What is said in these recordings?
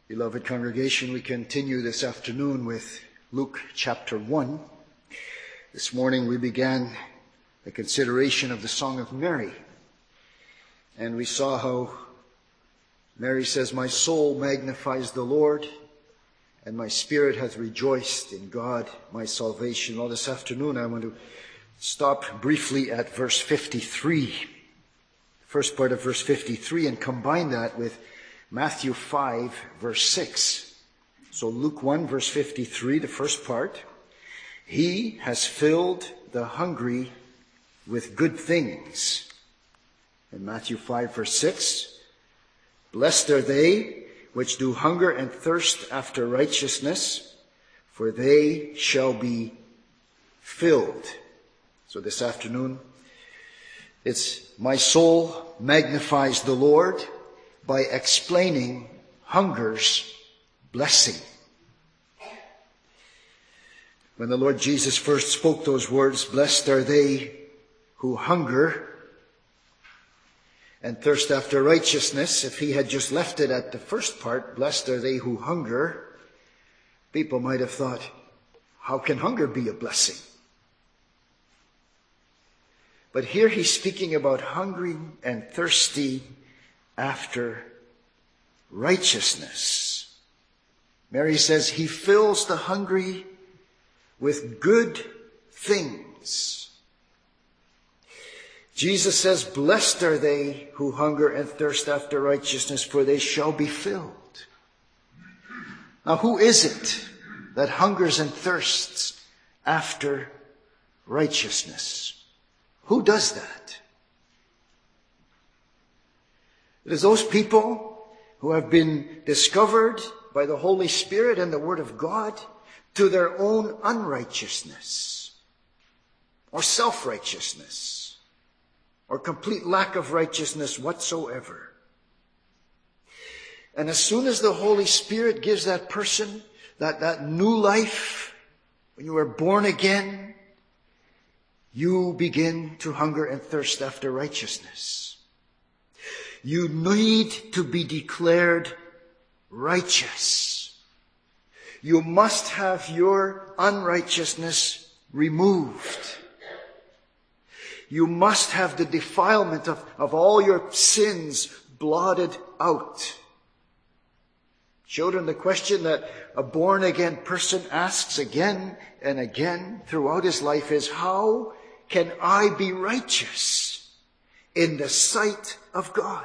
Beloved congregation, we continue this afternoon with Luke chapter 1. This morning we began a consideration of the Song of Mary. And we saw how Mary says, "My soul magnifies the Lord, and my spirit hath rejoiced in God, my salvation." Well, this afternoon I want to stop briefly at verse 53, first part of verse 53, and combine that with Matthew 5, verse 6. So Luke 1, verse 53, the first part. "He has filled the hungry with good things." And Matthew 5, verse 6. "Blessed are they which do hunger and thirst after righteousness, for they shall be filled." So this afternoon, it's "My soul magnifies the Lord," by explaining hunger's blessing. When the Lord Jesus first spoke those words, "Blessed are they who hunger and thirst after righteousness," if he had just left it at the first part, "Blessed are they who hunger," people might have thought, how can hunger be a blessing? But here he's speaking about hungry and thirsty after righteousness. Mary says, "He fills the hungry with good things." Jesus says, "Blessed are they who hunger and thirst after righteousness, for they shall be filled." Now, who is it that hungers and thirsts after righteousness? Who does that? It is those people who have been discovered by the Holy Spirit and the Word of God to their own unrighteousness or self-righteousness or complete lack of righteousness whatsoever. And as soon as the Holy Spirit gives that person that new life, when you are born again, you begin to hunger and thirst after righteousness. You need to be declared righteous. You must have your unrighteousness removed. You must have the defilement of all your sins blotted out. Children, the question that a born-again person asks again and again throughout his life is, how can I be righteous in the sight of God?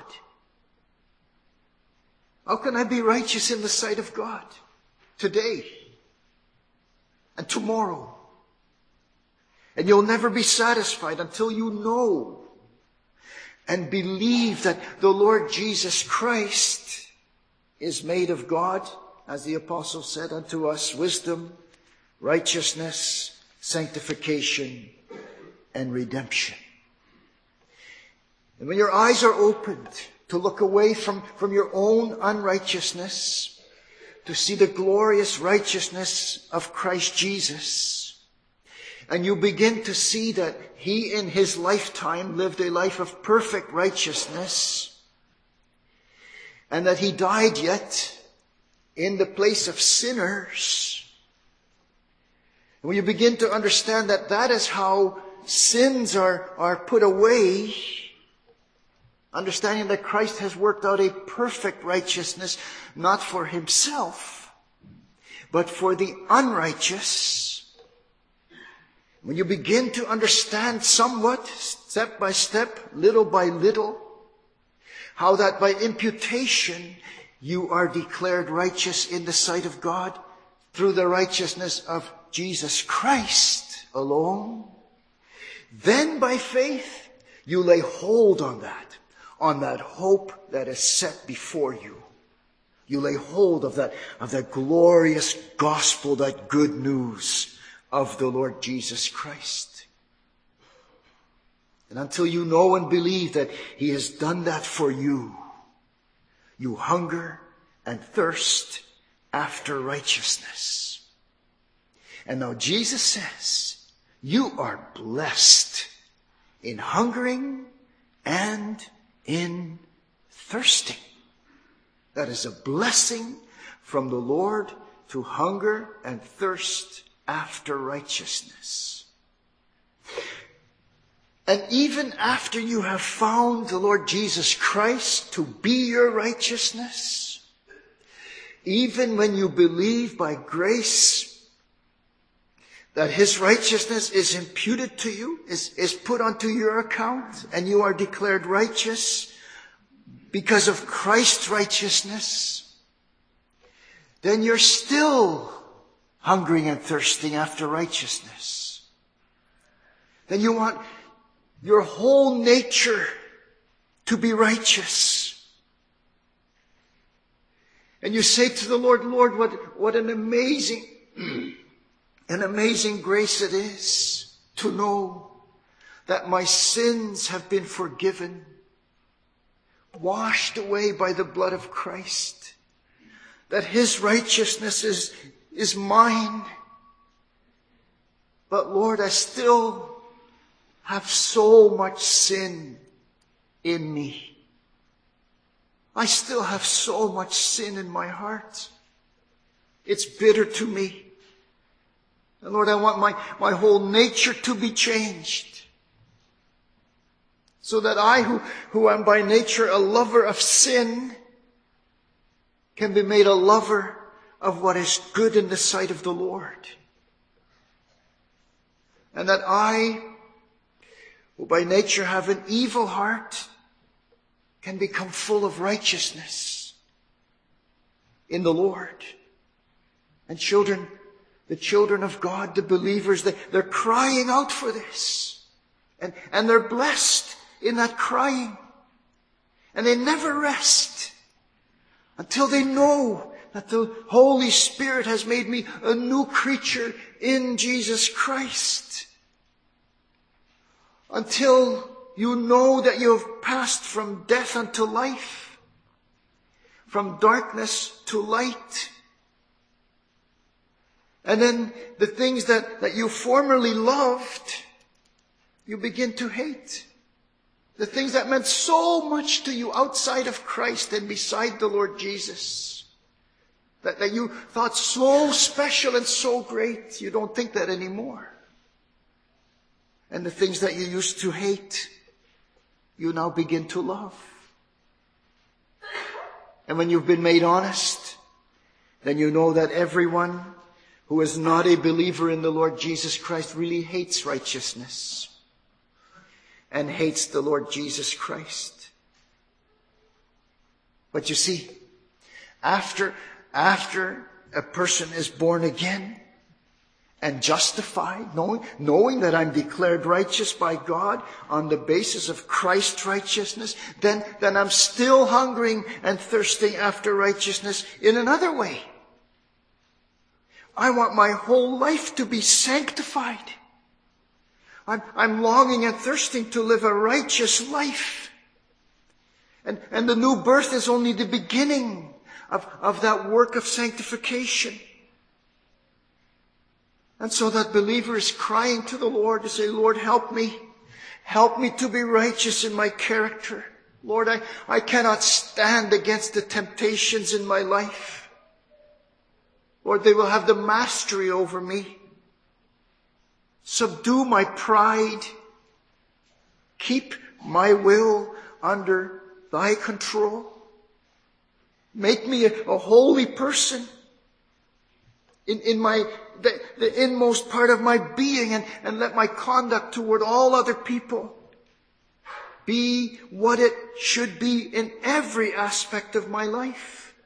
How can I be righteous in the sight of God today and tomorrow? And you'll never be satisfied until you know and believe that the Lord Jesus Christ is made of God, as the apostle said, unto us wisdom, righteousness, sanctification, and redemption. And when your eyes are opened to look away from your own unrighteousness, to see the glorious righteousness of Christ Jesus, and you begin to see that he in his lifetime lived a life of perfect righteousness, and that he died yet in the place of sinners, and when you begin to understand that that is how sins are put away, understanding that Christ has worked out a perfect righteousness, not for himself, but for the unrighteous. When you begin to understand somewhat, step by step, little by little, how that by imputation you are declared righteous in the sight of God through the righteousness of Jesus Christ alone, then by faith you lay hold on that hope that is set before you. You lay hold of that glorious gospel, that good news of the Lord Jesus Christ. And until you know and believe that he has done that for you, you hunger and thirst after righteousness. And now Jesus says, you are blessed in hungering and in thirsting. That is a blessing from the Lord to hunger and thirst after righteousness. And even after you have found the Lord Jesus Christ to be your righteousness, even when you believe by grace that his righteousness is imputed to you, is put onto your account, and you are declared righteous because of Christ's righteousness, then you're still hungering and thirsting after righteousness. Then you want your whole nature to be righteous. And you say to the Lord, Lord, what an amazing grace it is to know that my sins have been forgiven, washed away by the blood of Christ, that his righteousness is mine. But Lord, I still have so much sin in me. I still have so much sin in my heart. It's bitter to me. And Lord, I want my whole nature to be changed, so that I, who am by nature a lover of sin, can be made a lover of what is good in the sight of the Lord. And that I, who by nature have an evil heart, can become full of righteousness in the Lord. And children, the children of God, the believers, they're crying out for this. And they're blessed in that crying. And they never rest until they know that the Holy Spirit has made me a new creature in Jesus Christ. Until you know that you have passed from death unto life, from darkness to light. And then the things that you formerly loved, you begin to hate. The things that meant so much to you outside of Christ and beside the Lord Jesus, that you thought so special and so great, you don't think that anymore. And the things that you used to hate, you now begin to love. And when you've been made honest, then you know that everyone who is not a believer in the Lord Jesus Christ really hates righteousness and hates the Lord Jesus Christ. But you see, after a person is born again and justified, knowing that I'm declared righteous by God on the basis of Christ's righteousness, then I'm still hungering and thirsting after righteousness in another way. I want my whole life to be sanctified. I'm longing and thirsting to live a righteous life. And the new birth is only the beginning of that work of sanctification. And so that believer is crying to the Lord to say, Lord, help me. Help me to be righteous in my character. Lord, I cannot stand against the temptations in my life. Lord, they will have the mastery over me. Subdue my pride. Keep my will under thy control. Make me a holy person in the inmost part of my being, and let my conduct toward all other people be what it should be in every aspect of my life.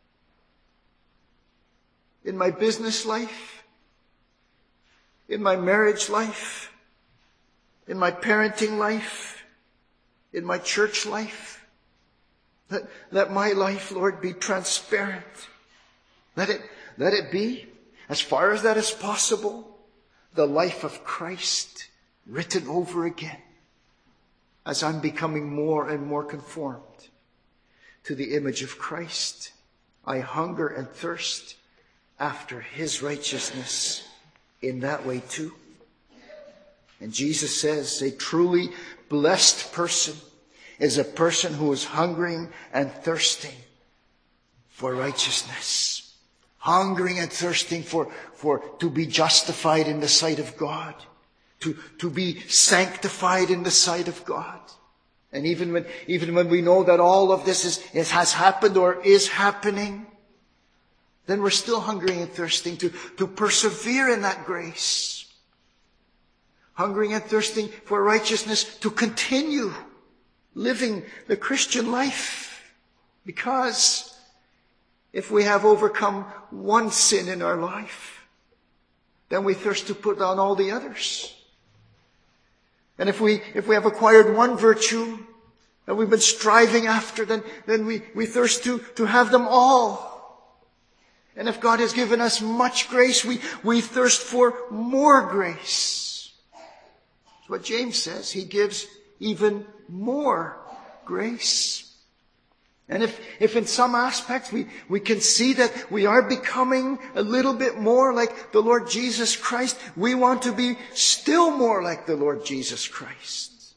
In my business life, in my marriage life, in my parenting life, in my church life. Let my life, Lord, be transparent. Let it be, as far as that is possible, the life of Christ written over again as I'm becoming more and more conformed to the image of Christ. I hunger and thirst after his righteousness in that way too. And Jesus says a truly blessed person is a person who is hungering and thirsting for righteousness. hungering and thirsting to be justified in the sight of God, to be sanctified in the sight of God. And even when we know that all of this has happened or is happening, then we're still hungering and thirsting to persevere in that grace. Hungering and thirsting for righteousness, to continue living the Christian life. Because if we have overcome one sin in our life, then we thirst to put on all the others. And if we have acquired one virtue that we've been striving after, then we thirst to have them all. And if God has given us much grace, we thirst for more grace. That's what James says. He gives even more grace. And if in some aspects we can see that we are becoming a little bit more like the Lord Jesus Christ, we want to be still more like the Lord Jesus Christ.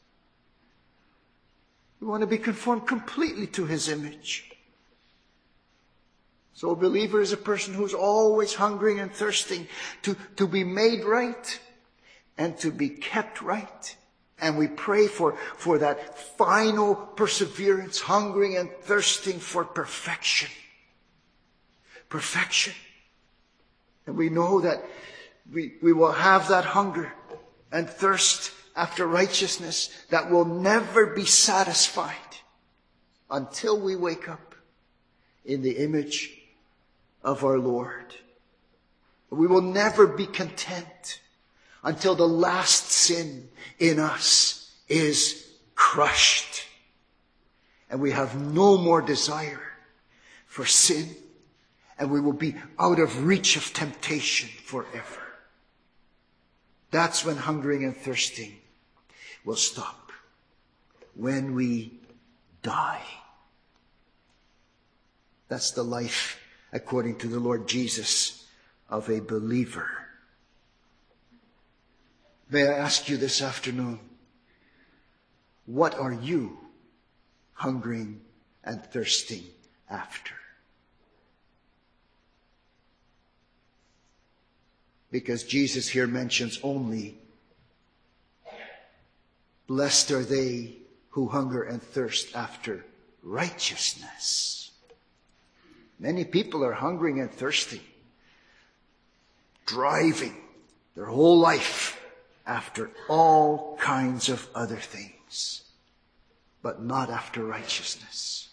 We want to be conformed completely to His image. So a believer is a person who's always hungering and thirsting to be made right and to be kept right. And we pray for that final perseverance, hungering and thirsting for perfection. Perfection. And we know that we will have that hunger and thirst after righteousness that will never be satisfied until we wake up in the image of our Lord. We will never be content until the last sin in us is crushed. And we have no more desire for sin. And we will be out of reach of temptation forever. That's when hungering and thirsting will stop. When we die. That's the life, according to the Lord Jesus, of a believer. May I ask you this afternoon, what are you hungering and thirsting after? Because Jesus here mentions only, blessed are they who hunger and thirst after righteousness. Many people are hungering and thirsting, driving their whole life after all kinds of other things, but not after righteousness.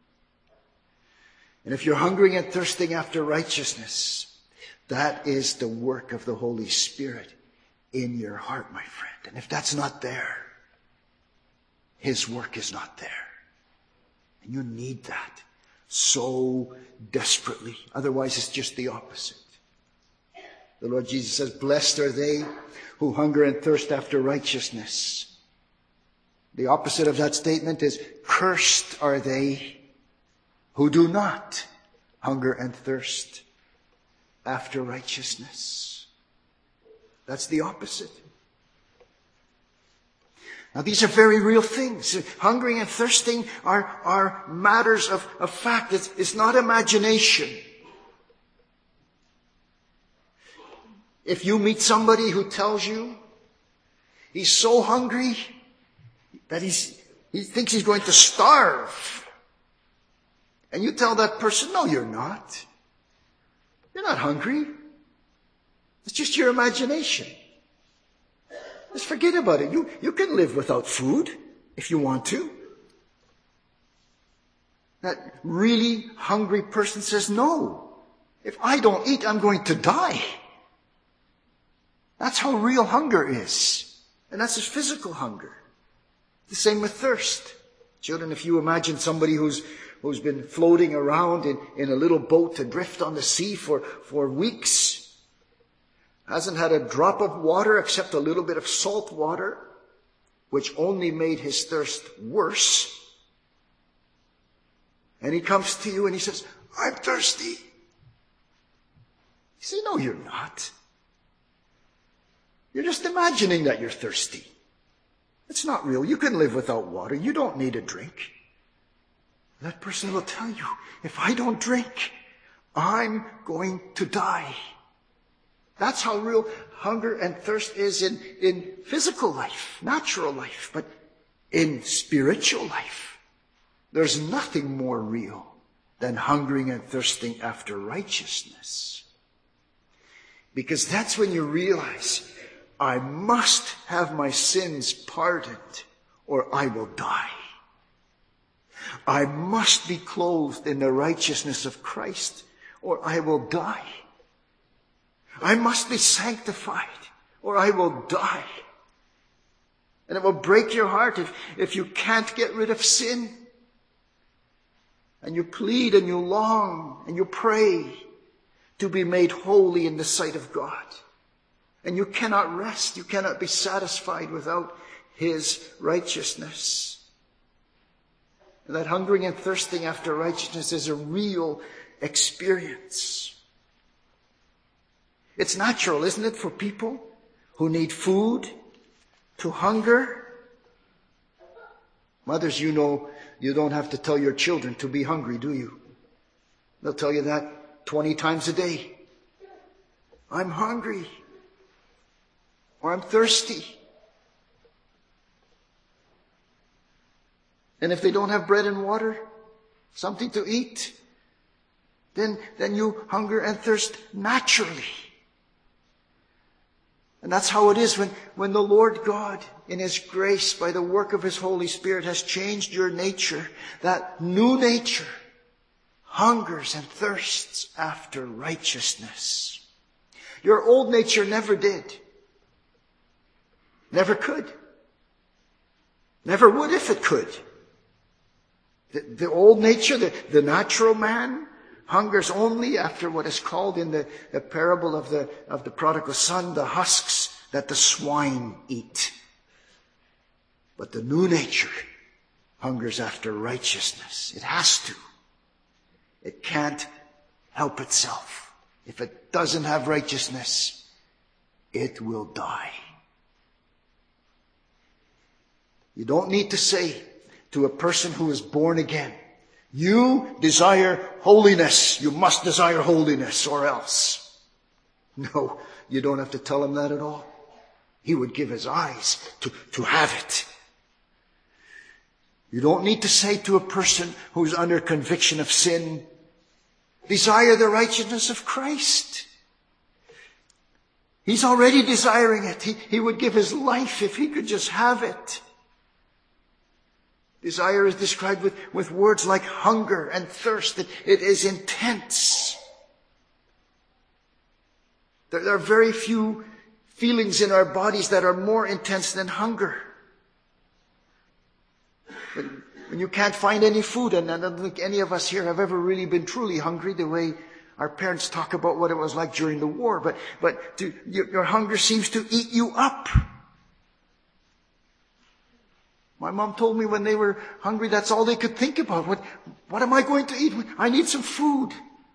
And if you're hungering and thirsting after righteousness, that is the work of the Holy Spirit in your heart, my friend. And if that's not there, His work is not there. And you need that so desperately. Otherwise, it's just the opposite. The Lord Jesus says, blessed are they who hunger and thirst after righteousness. The opposite of that statement is, cursed are they who do not hunger and thirst after righteousness. That's the opposite. Now, these are very real things. Hungering and thirsting are matters of fact. It's not imagination. If you meet somebody who tells you he's so hungry that he thinks he's going to starve, and you tell that person, no, you're not. You're not hungry. It's just your imagination. Just forget about it. You can live without food if you want to. That really hungry person says, no. If I don't eat, I'm going to die. That's how real hunger is. And that's his physical hunger. The same with thirst. Children, if you imagine somebody who's been floating around in a little boat adrift on the sea for weeks, hasn't had a drop of water except a little bit of salt water, which only made his thirst worse. And he comes to you and he says, I'm thirsty. You say, no, you're not. You're just imagining that you're thirsty. It's not real. You can live without water. You don't need a drink. That person will tell you, if I don't drink, I'm going to die. That's how real hunger and thirst is in physical life, natural life, but in spiritual life. There's nothing more real than hungering and thirsting after righteousness. Because that's when you realize, I must have my sins pardoned or I will die. I must be clothed in the righteousness of Christ or I will die. I must be sanctified or I will die. And it will break your heart if you can't get rid of sin. And you plead and you long and you pray to be made holy in the sight of God. And you cannot rest. You cannot be satisfied without His righteousness. And that hungering and thirsting after righteousness is a real experience. It's natural, isn't it, for people who need food to hunger? Mothers, you know, you don't have to tell your children to be hungry, do you? They'll tell you that 20 times a day. I'm hungry. Or I'm thirsty. And if they don't have bread and water, something to eat, then you hunger and thirst naturally. And that's how it is when the Lord God, in His grace, by the work of His Holy Spirit, has changed your nature. That new nature hungers and thirsts after righteousness. Your old nature never did. Never could. Never would if it could. The old nature, the natural man, hungers only after what is called in the parable of the prodigal son, the husks that the swine eat. But the new nature hungers after righteousness. It has to. It can't help itself. If it doesn't have righteousness, it will die. You don't need to say to a person who is born again, you desire holiness. You must desire holiness or else. No, you don't have to tell him that at all. He would give his eyes to have it. You don't need to say to a person who's under conviction of sin, desire the righteousness of Christ. He's already desiring it. He would give his life if he could just have it. Desire is described with words like hunger and thirst. It is intense. There are very few feelings in our bodies that are more intense than hunger. When you can't find any food, and I don't think any of us here have ever really been truly hungry the way our parents talk about what it was like during the war, but your hunger seems to eat you up. My mom told me when they were hungry, that's all they could think about. What am I going to eat? I need some food.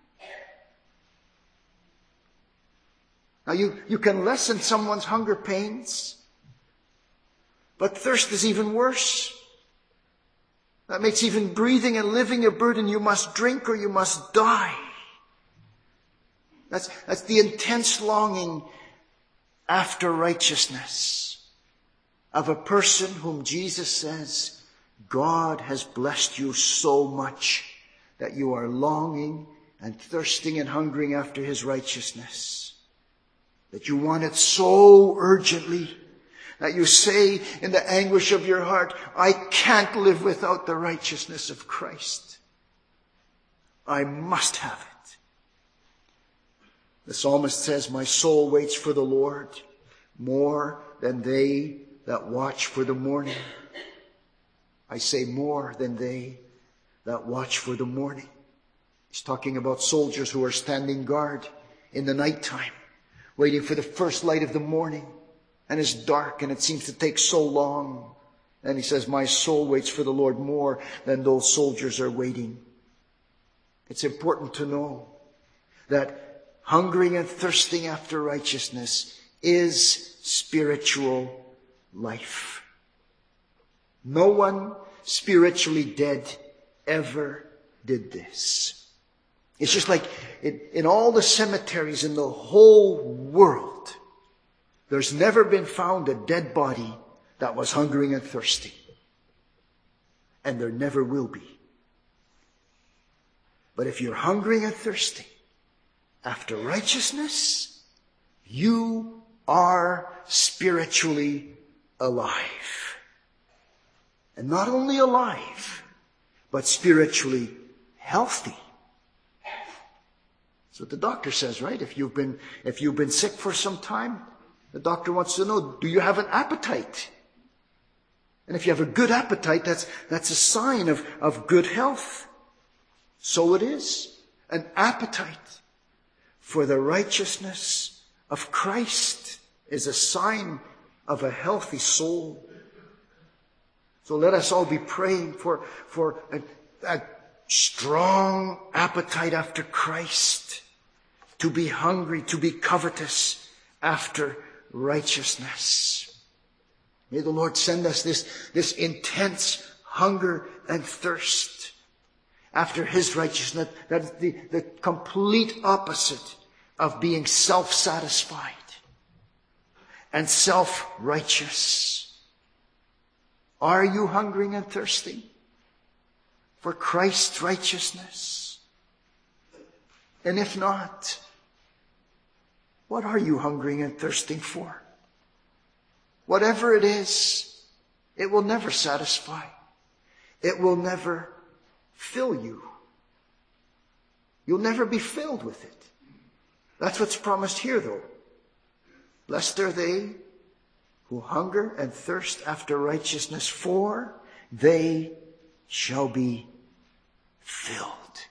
Now you can lessen someone's hunger pains, but thirst is even worse. That makes even breathing and living a burden. You must drink or you must die. That's the intense longing after righteousness of a person whom Jesus says, God has blessed you so much that you are longing and thirsting and hungering after His righteousness. That you want it so urgently that you say in the anguish of your heart, I can't live without the righteousness of Christ. I must have it. The psalmist says, my soul waits for the Lord more than they that watch for the morning. I say more than they that watch for the morning. He's talking about soldiers who are standing guard in the nighttime, waiting for the first light of the morning. And it's dark and it seems to take so long. And he says, my soul waits for the Lord more than those soldiers are waiting. It's important to know that hungering and thirsting after righteousness is spiritual life. No one spiritually dead ever did this. It's just like in all the cemeteries in the whole world, there's never been found a dead body that was hungering and thirsty. And there never will be. But if you're hungering and thirsty after righteousness, you are spiritually alive. And not only alive, but spiritually healthy. That's what the doctor says, right? If you've been sick for some time, the doctor wants to know, do you have an appetite? And if you have a good appetite, that's a sign of good health. So it is. An appetite for the righteousness of Christ is a sign of a healthy soul. So let us all be praying for a strong appetite after Christ, to be hungry, to be covetous after righteousness. May the Lord send us this intense hunger and thirst after His righteousness. That is the complete opposite of being self-satisfied and self-righteous. Are you hungering and thirsting for Christ's righteousness? And if not, what are you hungering and thirsting for? Whatever it is, it will never satisfy. It will never fill you. You'll never be filled with it. That's what's promised here, though. Blessed are they who hunger and thirst after righteousness, for they shall be filled.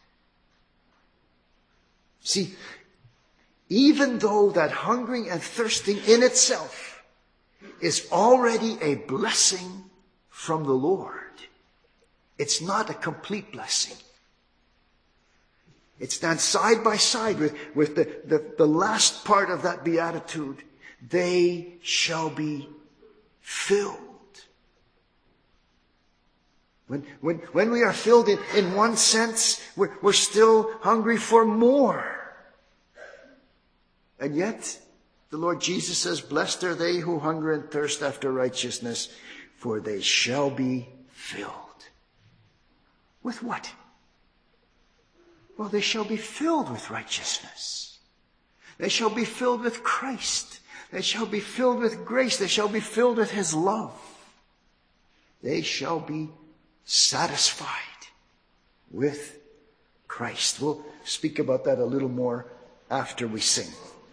See, even though that hungering and thirsting in itself is already a blessing from the Lord, it's not a complete blessing. It stands side by side with the last part of that beatitude. They shall be filled. When we are filled in one sense, we're still hungry for more. And yet, the Lord Jesus says, blessed are they who hunger and thirst after righteousness, for they shall be filled. With what? Well, they shall be filled with righteousness. They shall be filled with Christ. They shall be filled with grace. They shall be filled with His love. They shall be satisfied with Christ. We'll speak about that a little more after we sing.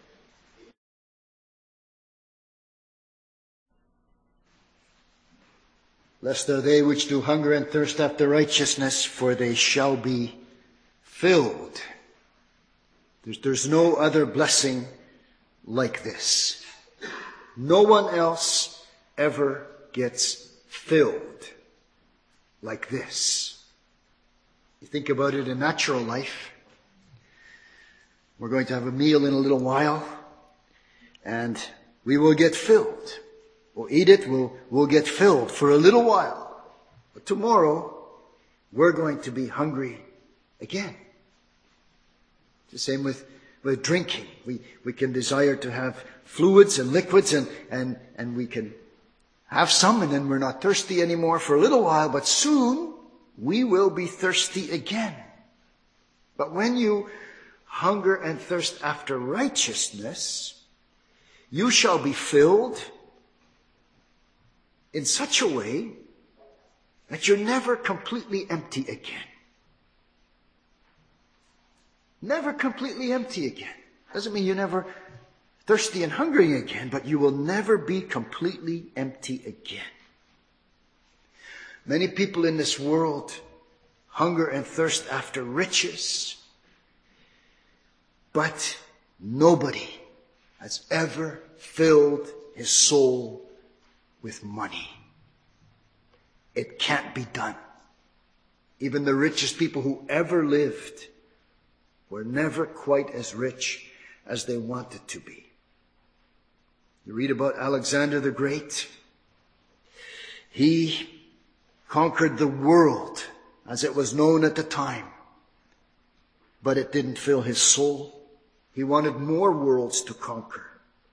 Blessed are they which do hunger and thirst after righteousness, for they shall be filled. There's no other blessing like this. No one else ever gets filled like this. You think about it in natural life. We're going to have a meal in a little while, and we will get filled. We'll eat it, we'll get filled for a little while. But tomorrow, we're going to be hungry again. It's the same with drinking. We can desire to have fluids and liquids and we can have some, and then we're not thirsty anymore for a little while, but soon we will be thirsty again. But when you hunger and thirst after righteousness, you shall be filled in such a way that you're never completely empty again. Never completely empty again. Doesn't mean you're never thirsty and hungry again, but you will never be completely empty again. Many people in this world hunger and thirst after riches, but nobody has ever filled his soul with money. It can't be done. Even the richest people who ever lived were never quite as rich as they wanted to be. You read about Alexander the Great. He conquered the world as it was known at the time but it didn't fill his soul. He wanted more worlds to conquer.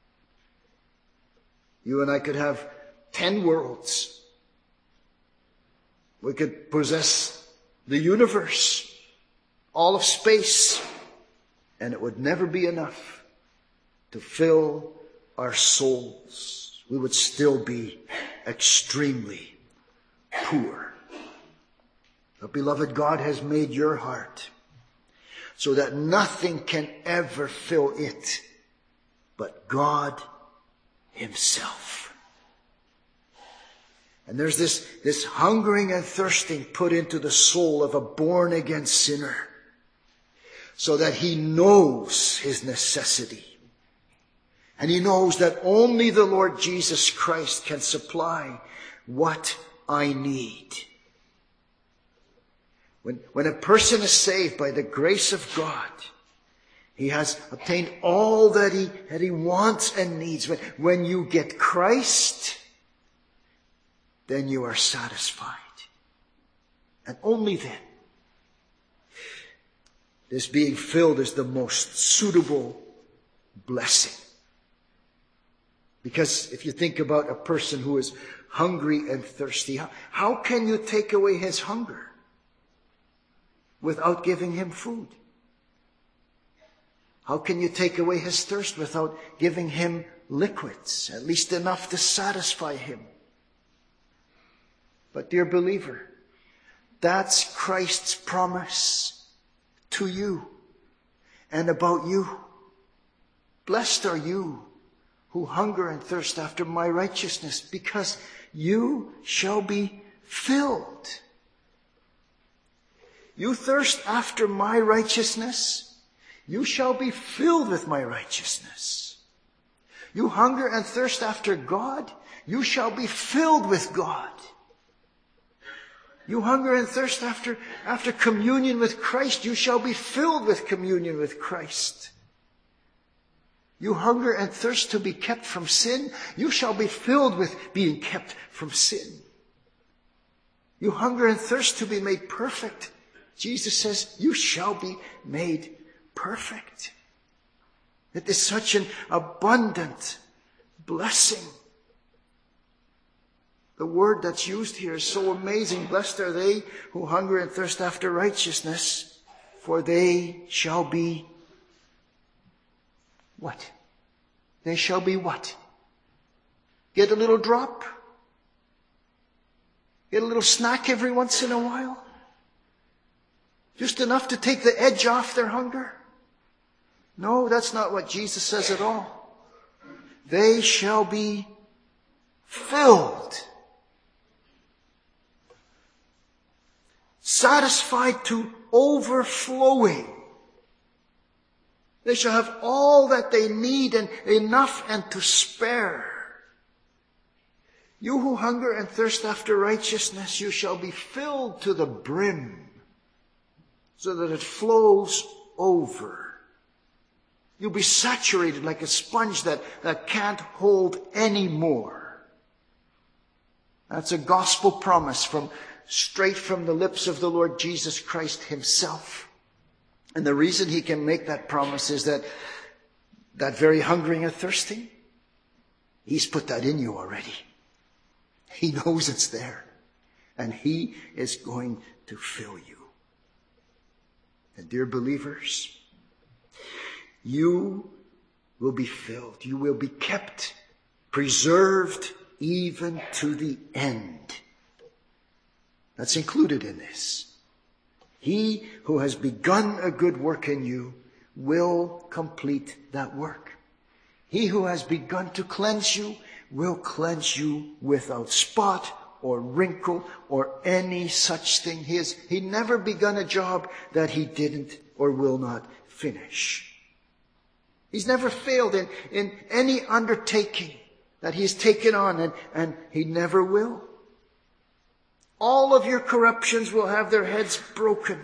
You and I could have 10 worlds. We could possess the universe, all of space, and it would never be enough to fill our souls. We would still be extremely poor. But beloved, God has made your heart so that nothing can ever fill it but God himself. And there's this hungering and thirsting put into the soul of a born-again sinner so that he knows his necessity. And he knows that only the Lord Jesus Christ can supply what I need. When a person is saved by the grace of God, he has obtained all that he wants and needs. When you get Christ, then you are satisfied. And only then. This being filled is the most suitable blessing. Because if you think about a person who is hungry and thirsty, how can you take away his hunger without giving him food? How can you take away his thirst without giving him liquids, at least enough to satisfy him? But dear believer, that's Christ's promise to you and about you. Blessed are you who hunger and thirst after my righteousness, because you shall be filled. You thirst after my righteousness, you shall be filled with my righteousness. You hunger and thirst after God, you shall be filled with God. You hunger and thirst after communion with Christ, you shall be filled with communion with Christ. You hunger and thirst to be kept from sin, you shall be filled with being kept from sin. You hunger and thirst to be made perfect, Jesus says, you shall be made perfect. It is such an abundant blessing. The word that's used here is so amazing. Blessed are they who hunger and thirst after righteousness, for they shall be what? They shall be what? Get a little drop? Get a little snack every once in a while? Just enough to take the edge off their hunger? No, that's not what Jesus says at all. They shall be filled. Satisfied to overflowing. They shall have all that they need and enough and to spare. You who hunger and thirst after righteousness, you shall be filled to the brim so that it flows over. You'll be saturated like a sponge that can't hold any more. That's a gospel promise straight from the lips of the Lord Jesus Christ himself. And the reason he can make that promise is that very hungering and thirsting, he's put that in you already. He knows it's there. And he is going to fill you. And dear believers, you will be filled. You will be kept, preserved even to the end. That's included in this. He who has begun a good work in you will complete that work. He who has begun to cleanse you will cleanse you without spot or wrinkle or any such thing. He never begun a job that he didn't or will not finish. He's never failed in any undertaking that he's taken on, and he never will. All of your corruptions will have their heads broken.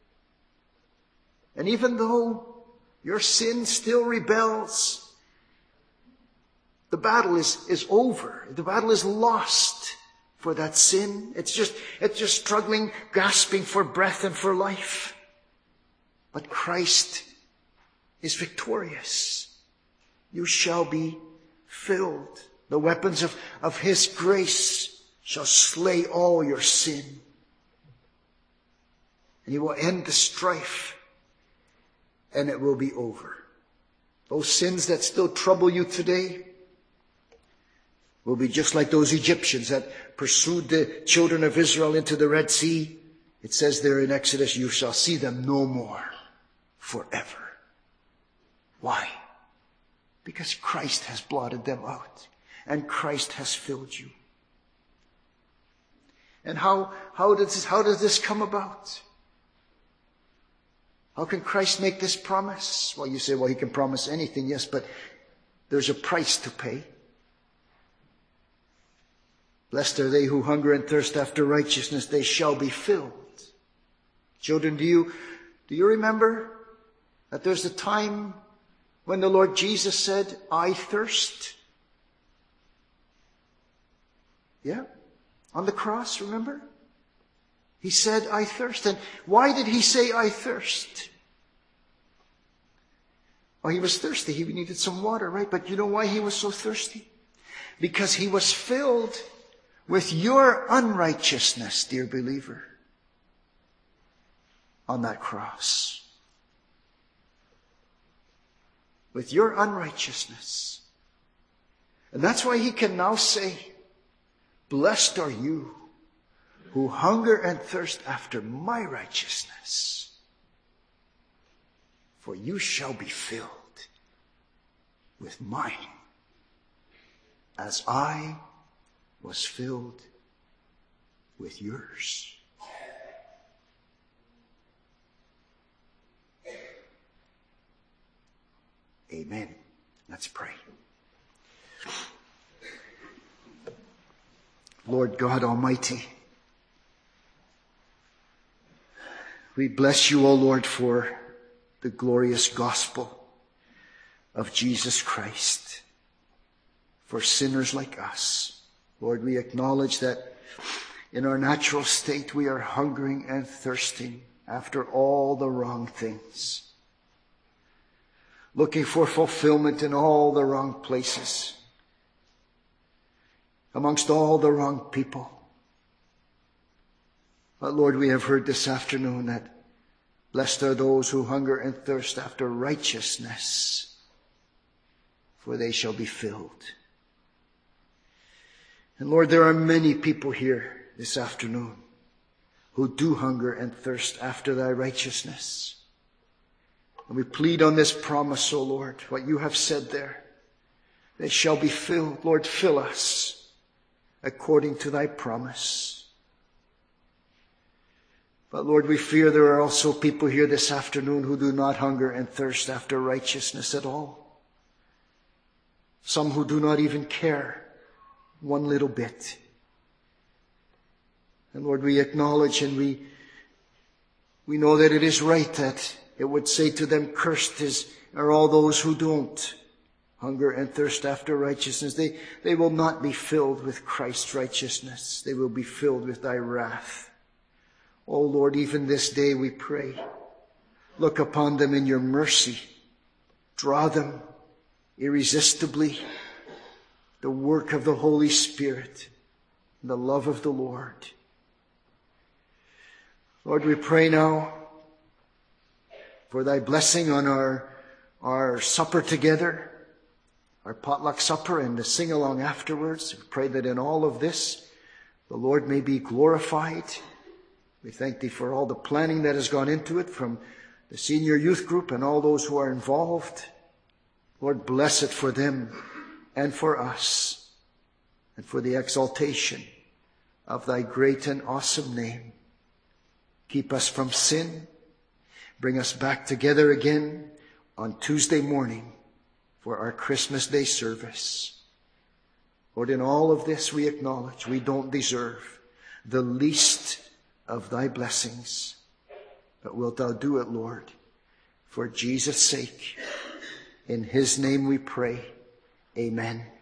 And even though your sin still rebels, the battle is over. The battle is lost for that sin. It's just struggling, gasping for breath and for life. But Christ is victorious. You shall be filled. The weapons of His grace shall slay all your sin. And He will end the strife, and it will be over. Those sins that still trouble you today will be just like those Egyptians that pursued the children of Israel into the Red Sea. It says there in Exodus, you shall see them no more forever. Why? Because Christ has blotted them out, and Christ has filled you. And how does this come about? How can Christ make this promise? Well, you say, well, He can promise anything, yes, but there's a price to pay. Blessed are they who hunger and thirst after righteousness, they shall be filled. Children, do you remember that there's a time when the Lord Jesus said, I thirst? Yeah, on the cross, remember? He said, I thirst. And why did He say, I thirst? Well, He was thirsty. He needed some water, right? But you know why He was so thirsty? Because He was filled with your unrighteousness, dear believer, on that cross. With your unrighteousness. And that's why He can now say, blessed are you who hunger and thirst after my righteousness, for you shall be filled with mine, as I was filled with yours. Amen. Let's pray. Lord God Almighty, we bless you, O Lord, for the glorious gospel of Jesus Christ for sinners like us. Lord, we acknowledge that in our natural state we are hungering and thirsting after all the wrong things, looking for fulfillment in all the wrong places, amongst all the wrong people. But Lord, we have heard this afternoon that blessed are those who hunger and thirst after righteousness, for they shall be filled. And Lord, there are many people here this afternoon who do hunger and thirst after thy righteousness. And we plead on this promise, O Lord, what you have said there. They shall be filled. Lord, fill us according to thy promise. But Lord, we fear there are also people here this afternoon who do not hunger and thirst after righteousness at all. Some who do not even care one little bit. And Lord, we acknowledge and we know that it is right that it would say to them, cursed are all those who don't hunger and thirst after righteousness. They will not be filled with Christ's righteousness. They will be filled with thy wrath. Oh Lord, even this day we pray, look upon them in your mercy. Draw them irresistibly. The work of the Holy Spirit, the love of the Lord. Lord, we pray now for thy blessing on our supper together, our potluck supper and the sing-along afterwards. We pray that in all of this, the Lord may be glorified. We thank thee for all the planning that has gone into it from the senior youth group and all those who are involved. Lord, bless it for them and for us and for the exaltation of thy great and awesome name. Keep us from sin. Bring us back together again on Tuesday morning for our Christmas Day service. Lord, in all of this we acknowledge we don't deserve the least of thy blessings. But wilt thou do it, Lord, for Jesus' sake. In his name we pray. Amen.